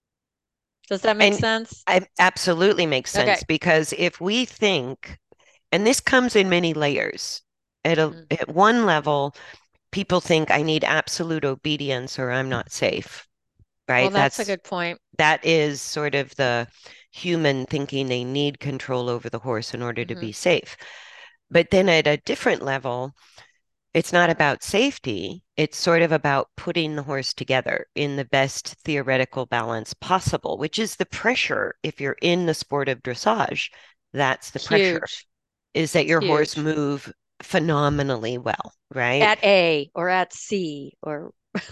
Does that make And sense? it absolutely makes Okay. sense because if we think, and this comes in many layers, Hmm. at one level, people think I need absolute obedience or I'm not safe, Well, right? that's a good point. That is sort of the human thinking they need control over the horse in order to Hmm. be safe. But then at a different level, it's not about safety. It's sort of about putting the horse together in the best theoretical balance possible, which is the pressure. If you're in the sport of dressage, that's the pressure, Huge. is that It's your horse huge. move phenomenally well, right? At A or at C or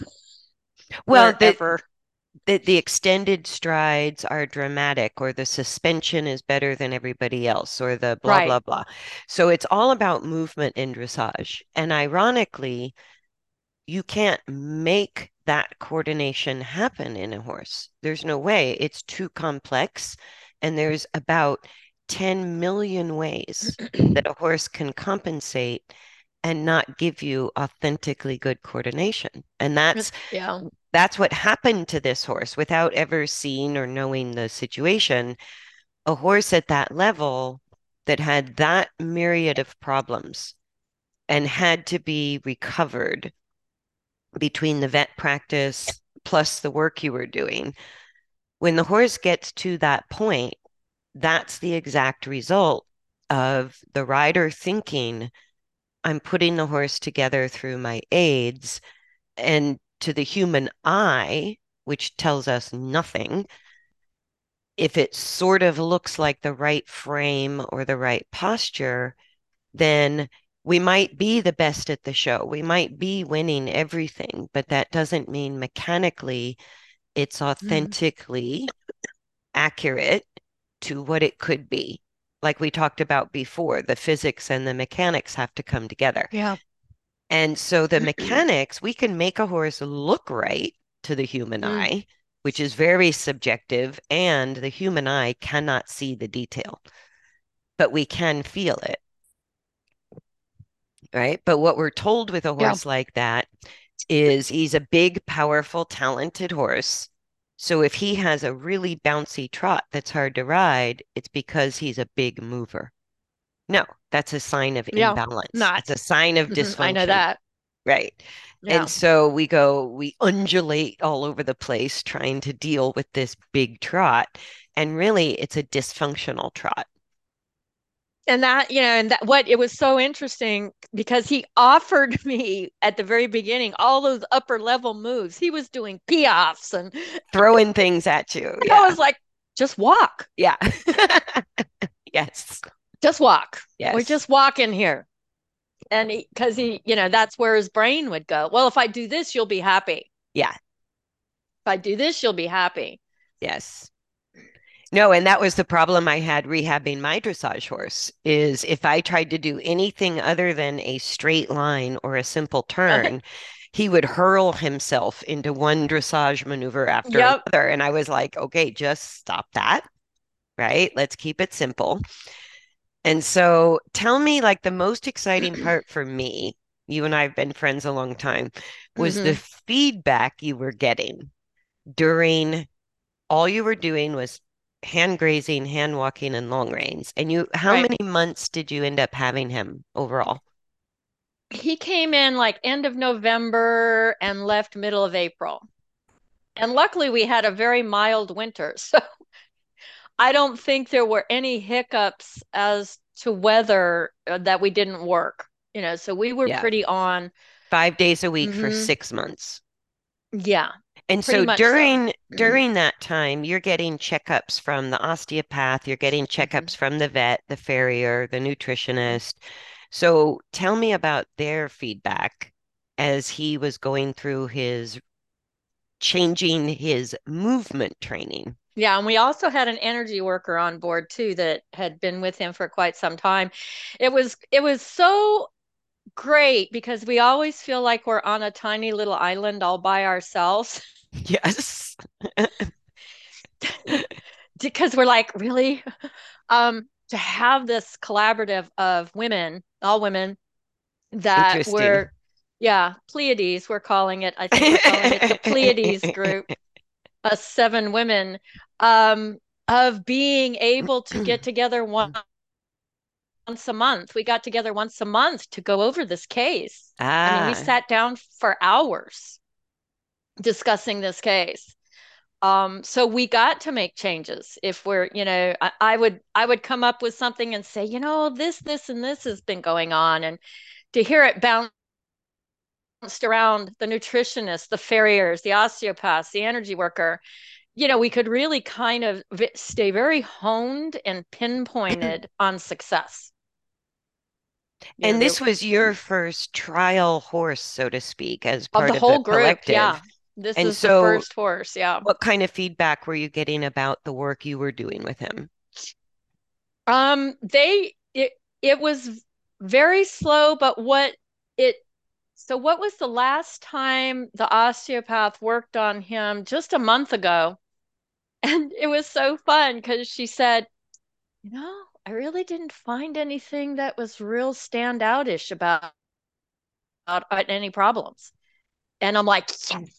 Well, wherever. the extended strides are dramatic, or the suspension is better than everybody else, or the blah, Right. blah, blah. So it's all about movement in dressage. And ironically, you can't make that coordination happen in a horse. There's no way. It's too complex. And there's about 10 million ways that a horse can compensate and not give you authentically good coordination. And Yeah. that's what happened to this horse without ever seeing or knowing the situation. A horse at that level that had that myriad of problems and had to be recovered between the vet practice plus the work you were doing. When the horse gets to that point, that's the exact result of the rider thinking, I'm putting the horse together through my aids. And to the human eye, which tells us nothing, if it sort of looks like the right frame or the right posture, then we might be the best at the show. We might be winning everything, but that doesn't mean mechanically it's Mhm. authentically accurate to what it could be. Like we talked about before, the physics and the mechanics have to come together. Yeah. And so the mechanics, we can make a horse look right to the human Mm. eye, which is very subjective, and the human eye cannot see the detail, but we can feel it, right? But what we're told with a Yeah. horse like that is he's a big, powerful, talented horse. So if he has a really bouncy trot that's hard to ride, it's because he's a big mover. No, that's a sign of Yeah. imbalance. It's Not. a sign of I know dysfunction, that. right? And Yeah. so we undulate all over the place trying to deal with this big trot. And really, it's a dysfunctional trot. And and that what it was so interesting because he offered me at the very beginning all those upper level moves. He was doing piafs and Throwing things at you. I Yeah. was like, just walk. Yeah. Yes. Just walk. We're Yes. just walking here. And because that's where his brain would go. Well, if I do this, you'll be happy. Yeah. If I do this, you'll be happy. Yes. No, and that was the problem I had rehabbing my dressage horse is if I tried to do anything other than a straight line or a simple turn, he would hurl himself into one dressage maneuver after Yep. another. And I was like, okay, just stop that. right? Let's keep it simple. And so tell me, like, the most exciting part for me, you and I have been friends a long time, was the Hmm. feedback you were getting during all you were doing was hand grazing, hand walking, and long reins. And how Right. many months did you end up having him overall? He came in like end of November and left middle of April. And luckily we had a very mild winter. So I don't think there were any hiccups as to whether that we didn't work. So we were Yeah, pretty on. 5 days a week for Hmm. 6 months. Yeah, And pretty so much so. during that time, you're getting checkups from the osteopath, you're getting Hmm. checkups from the vet, the farrier, the nutritionist. So tell me about their feedback as he was going through his changing his movement training. Yeah, and we also had an energy worker on board too that had been with him for quite some time. It was so great because we always feel like we're on a tiny little island all by ourselves Yes. because we're like, really? To have this collaborative of women, all women that Interesting. were, yeah, Pleiades, we're calling it. I think we're calling it the Pleiades group, us 7 women, um, of being able to get together once a month. We got together once a month to go over this case. I mean, we Ah, sat down for hours discussing this case. So we got to make changes. If we're, I would come up with something and say, this, and this has been going on, and to hear it bounced around the nutritionist, the farriers, the osteopaths, the energy worker, we could really kind of stay very honed and pinpointed on success. and There this was your first trial horse, so to speak, as of the part of the whole group, collective. yeah. This And is the so, first horse, yeah. what kind of feedback were you getting about the work you were doing with him? It was very slow, but it what was the last time the osteopath worked on him? Just a month ago. And it was so fun because she said, I really didn't find anything that was real standoutish about any problems. And I'm like, yes,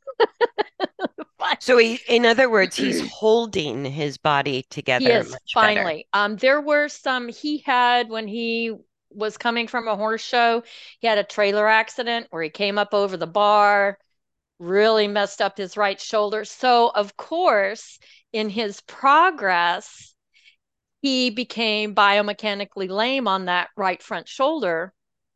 So in other words, he's holding his body he together is much better. finally. There were some he had when he was coming from a horse show. He had a trailer accident where he came up over the bar, really messed up his right shoulder. So, of course, in his progress, he became biomechanically lame on that right front shoulder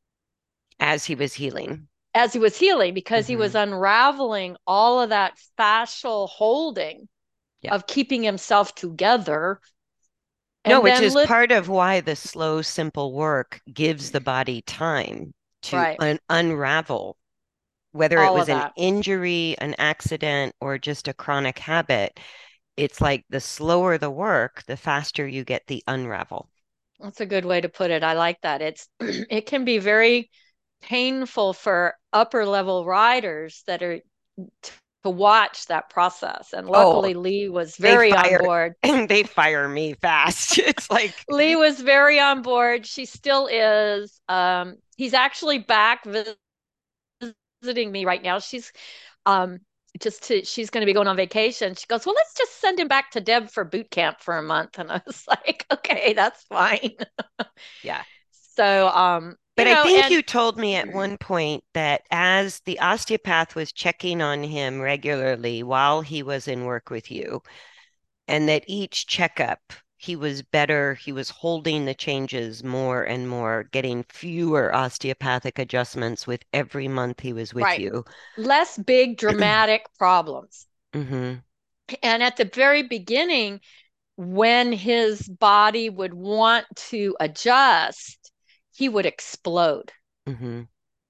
As he was healing. as he was healing because he was Hmm. unraveling all of that fascial holding Yeah. of keeping himself together. No, And which then is part of why the slow, simple work gives the body time to right, unravel, whether it all was of an that. injury, an accident, or just a chronic habit. It's like the slower the work, the faster you get the unravel. That's a good way to put it. I like that. It can be very painful for upper level riders that are to watch that process. And Oh, luckily Lee was they very on fire board. they fire me fast. It's like, Lee was very on board. She still is. He's actually back visiting me right now. Um she's going to be going on vacation. She goes, "Well, let's just send him back to Deb for boot camp for a month." And I was like, "Okay, that's fine." yeah. So, But I think and you told me at one point that as the osteopath was checking on him regularly while he was in work with you, and that each checkup he was better, he was holding the changes more and more, getting fewer osteopathic adjustments with every month he was with right, you. less big dramatic problems. Hmm. And at the very beginning, when his body would want to adjust, he would explode. Hmm.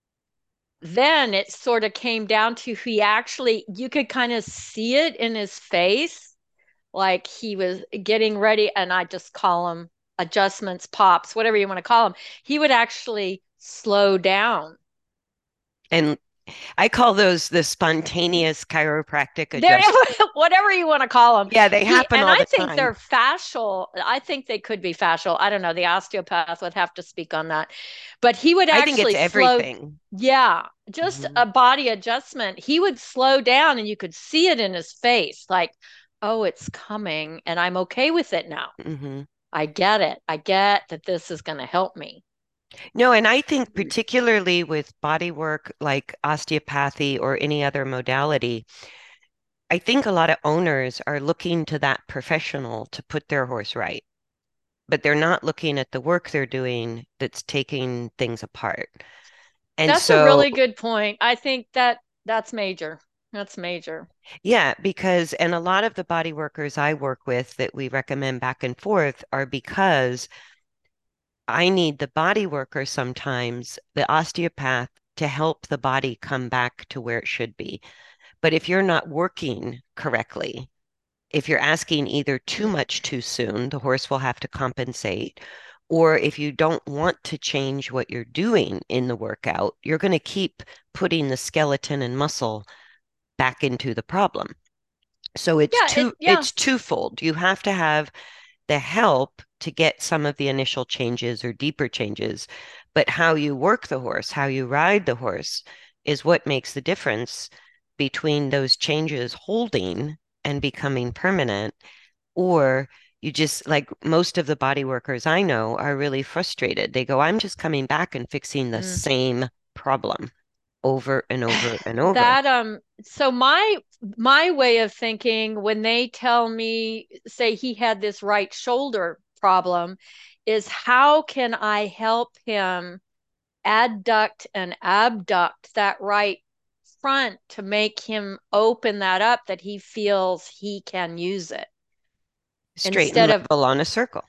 Then it sort of came down to you could kind of see it in his face, like he was getting ready, and I just call them adjustments, pops, whatever you want to call them. He would actually slow down. And I call those the spontaneous chiropractic They're adjustment. whatever you want to call them. Yeah, they He happen and all I the think time. they're fascial. I think they could be fascial. I don't know. The osteopath would have to speak on that. But he would I think it's actually slow, everything. yeah, just Hmm. a body adjustment. He would slow down and you could see it in his face, like, oh, it's coming and I'm okay with it now. Hmm. I get it. I get that this is going to help me. No, and I think particularly with body work like osteopathy or any other modality, I think a lot of owners are looking to that professional to put their horse right, but they're not looking at the work they're doing that's taking things apart. And That's a so, really good point. I think that's major. That's major. yeah, because, and a lot of the body workers I work with that we recommend back and forth are because I need the body worker sometimes, the osteopath, to help the body come back to where it should be. But if you're not working correctly, if you're asking either too Mm. much too soon, the horse will have to compensate. Or if you don't want to change what you're doing in the workout, you're going to keep putting the skeleton and muscle back into the problem. So Yeah. it's twofold. You have to have the help to get some of the initial changes or deeper changes, but how you work the horse, how you ride the horse is what makes the difference between those changes holding and becoming permanent, or you just like most of the body workers I know are really frustrated. They go, I'm just coming back and fixing the Mm. same problem over and over and over. That so my way of thinking when they tell me, say he had this right shoulder problem, is how can I help him adduct and abduct that right front to make him open that up that he feels he can use it Straight and instead of, level on a circle.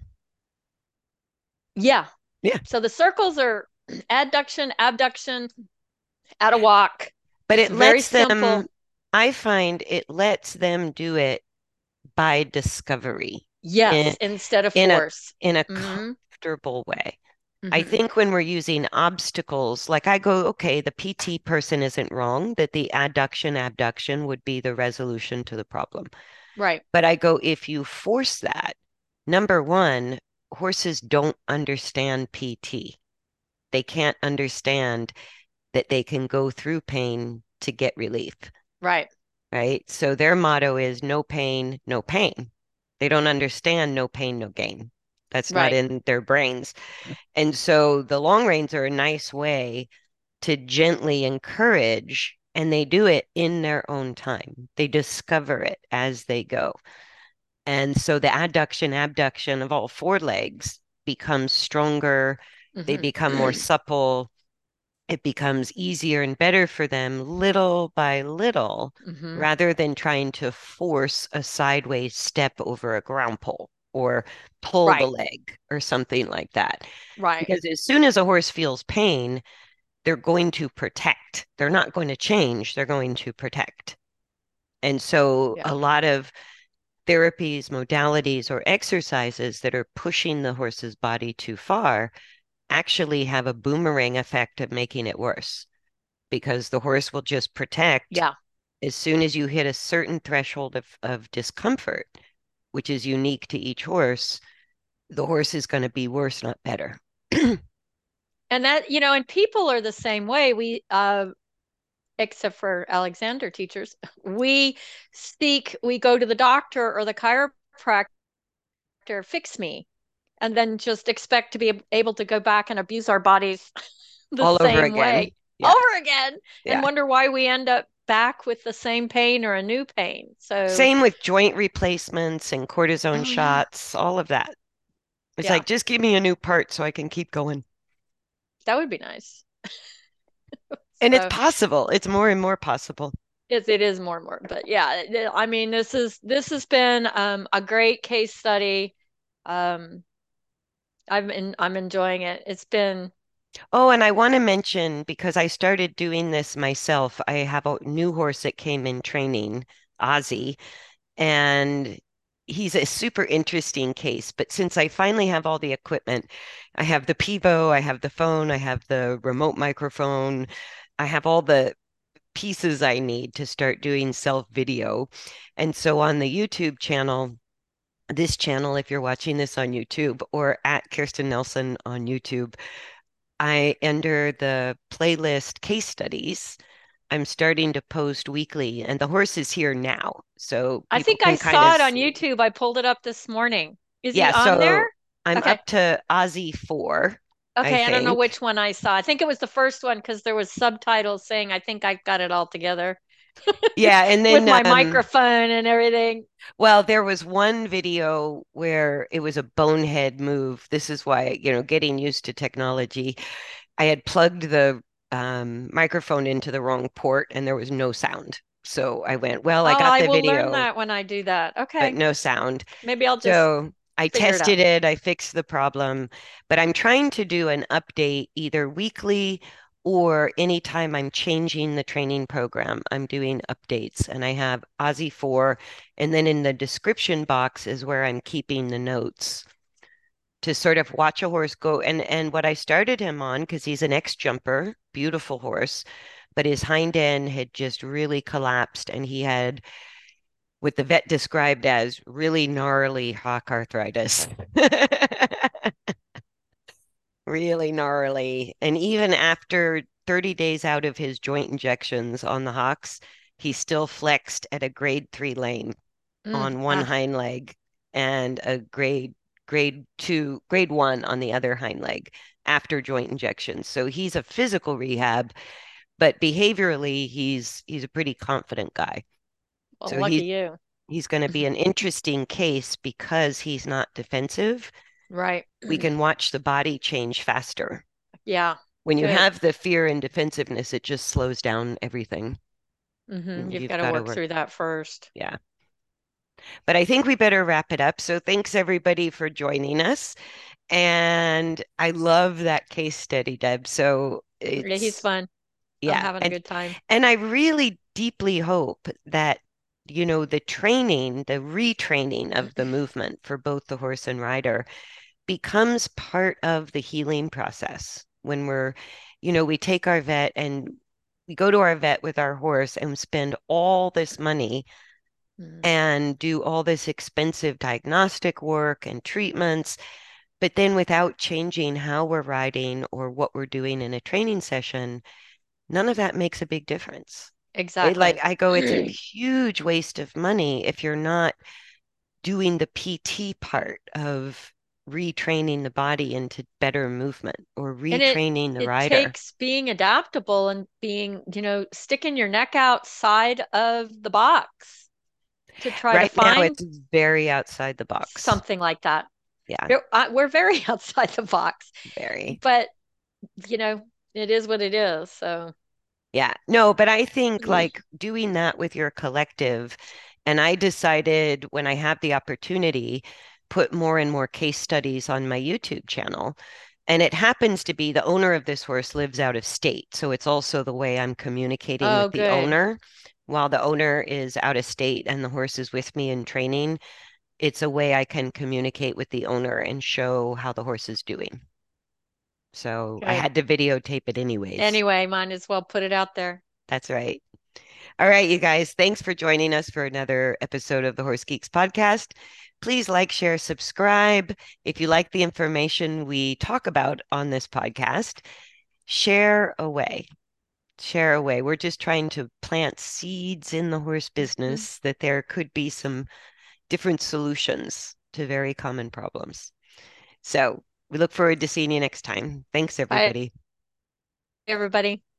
yeah. Yeah. So the circles are adduction, abduction, at a walk. But It's it very lets them, simple. I find it lets them do it by discovery in Yes, instead of in a force. in a Hmm. comfortable way. I Hmm. think when we're using obstacles, like I go, okay, the PT person isn't wrong, that the adduction abduction would be the resolution to the problem. Right. But I go, if you force that, number one, horses don't understand PT. They can't understand that they can go through pain to get relief, Right. right? So their motto is no pain, no pain. They don't understand no pain, no gain. That's not Right. in their brains. And so the long reins are a nice way to gently encourage, and they do it in their own time. They discover it as they go. And so the adduction, abduction of all four legs becomes stronger. They Hmm. become more supple. It becomes easier and better for them little by little Hmm. rather than trying to force a sideways step over a ground pole or pull the Right. leg or something like that. Right. Because as soon as a horse feels pain, they're going to protect. They're not going to change, they're going to protect. And so Yeah. a lot of therapies, modalities, or exercises that are pushing the horse's body too far actually have a boomerang effect of making it worse because the horse will just protect Yeah. as soon as you hit a certain threshold of discomfort, which is unique to each horse, the horse is going to be worse, not better. And that, and people are the same way. Except for Alexander teachers, we go to the doctor or the chiropractor, fix me, and then just expect to be able to go back and abuse our bodies the All over same again. way Yeah. over again and Yeah. wonder why we end up back with the same pain or a new pain. So, Same with joint replacements and cortisone oh yeah, shots, all of that. It's yeah, like, just give me a new part so I can keep going. that would be nice. And it's So possible. It's more and more possible. it is more and more, but yeah, I mean, this has been a great case study. Um, I'm enjoying it. It's been, Oh, and I want to mention because I started doing this myself. I have a new horse that came in training, Ozzy, and he's a super interesting case. But since I finally have all the equipment, I have the Pivo, I have the phone, I have the remote microphone, I have all the pieces I need to start doing self video. And so on the YouTube channel, this channel, if you're watching this on YouTube or at Kirsten Nelson on YouTube, I under the playlist case studies, I'm starting to post weekly, and the horse is here now. So I people think I can kind saw of it on see. YouTube. I pulled it up this morning. Is he Yeah, on there? so I'm Okay. up to Aussie 4, I Okay, I don't know think. which one I saw. I think it was the first one because there was subtitles saying I think I've got it all together Yeah, and with then my microphone and everything. well, there was one video where it was a bonehead move. This is why, getting used to technology. I had plugged the microphone into the wrong port and there was no sound. So I went, well, I Oh, got I the will learn video, that when I do that. but Okay. no sound. Maybe I'll just So I figure it out. tested it, I fixed the problem, but I'm trying to do an update either weekly or anytime I'm changing the training program, I'm doing updates. And I have Aussie 4, and then in the description box is where I'm keeping the notes to sort of watch a horse go. And what I started him on, because he's an ex-jumper, beautiful horse, but his hind end had just really collapsed, and he had what the vet described as really gnarly hock arthritis. Really gnarly. And even after 30 days out of his joint injections on the hocks, he still flexed at a grade 3 lane on one Ah, hind leg and a grade 2, grade 1 on the other hind leg after joint injections. So he's a physical rehab, but behaviorally he's a pretty confident guy. well, So lucky you. he's going to be an interesting case because he's not defensive. Right. We can watch the body change faster. Yeah. When you Good. have the fear and defensiveness, it just slows down everything. You've You've got to got to work work. through that first. Yeah. But I think we better wrap it up. So thanks everybody for joining us. And I love that case study, Deb. So Yeah, he's it's, fun. I'm yeah. having a good time. And I really deeply hope that, the training, the retraining of the movement for both the horse and rider becomes part of the healing process when we take our vet and we go to our vet with our horse and spend all this money Mm, and do all this expensive diagnostic work and treatments, but then without changing how we're riding or what we're doing in a training session, none of that makes a big difference. exactly. I go, it's a huge waste of money if you're not doing the PT part of retraining the body into better movement or And it retraining the it rider. takes being adaptable and being, sticking your neck outside of the box to try to Right now, find it's very outside the box. something like that. Yeah, We're very outside the box, very. but you know, it is what it is. So, Yeah. No, but I think like doing that with your collective, and I decided when I have the opportunity, put more and more case studies on my YouTube channel. And it happens to be the owner of this horse lives out of state. So it's also the way I'm communicating oh, with the good. owner. While the owner is out of state and the horse is with me in training, it's a way I can communicate with the owner and show how the horse is doing. So I Good. had to videotape it anyways. Anyway, might as well put it out there. That's right. All right, you guys, thanks for joining us for another episode of the Horse Geeks podcast. Please like, share, subscribe. If you like the information we talk about on this podcast, share away. Share away. We're just trying to plant seeds in the horse Mhm. business that there could be some different solutions to very common problems. So we look forward to seeing you next time. Thanks, Bye, everybody. everybody.